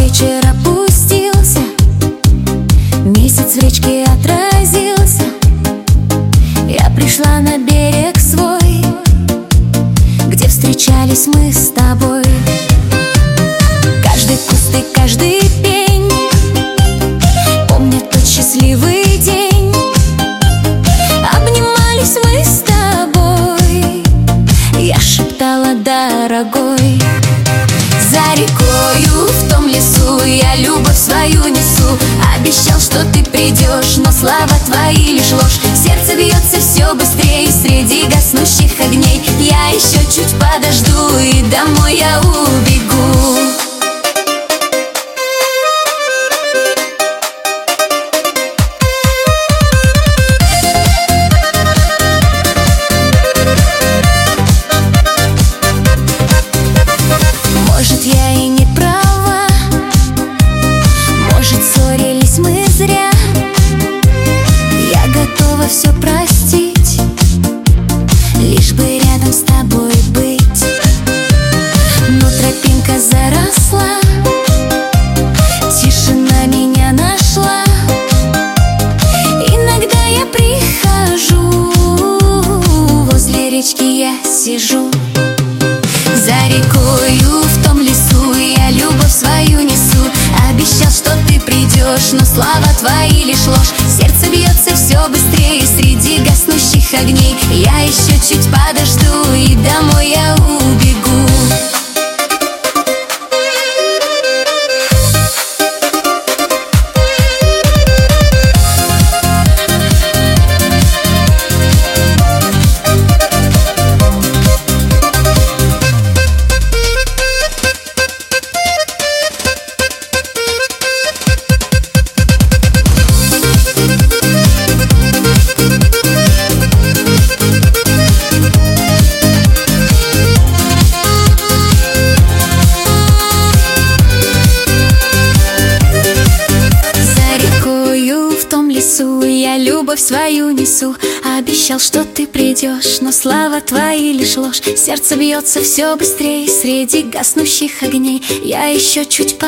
вечер опустился, месяц в речке отразился. Я пришла на берег свой, где встречались мы с тобой. Каждый куст и каждый пень помнят тот счастливый день. Обнимались мы с тобой, я шептала: дорогой. За рекою в том лесу я любовь свою несу. Обещал, что ты придешь, но слова твои лишь ложь. Сердце бьется все быстрее среди гаснущих огней. Я еще чуть подожду, и домой я убегу. Может, я и не права, может, ссорились мы зря. Я готова все простить, лишь бы рядом с тобой быть. Но тропинка заросла, тишина меня нашла. Иногда я прихожу, возле речки я сижу. За рекою в том лесу я любовь свою несу. Обещал, что ты придешь, но слова твои лишь ложь. Сердце бьется все быстрее среди гаснущих огней. Я еще чуть подожду, и домой я убегу. Я любовь свою несу. Обещал, что ты придешь, но слова твои лишь ложь. Сердце бьется все быстрее среди гаснущих огней. Я еще чуть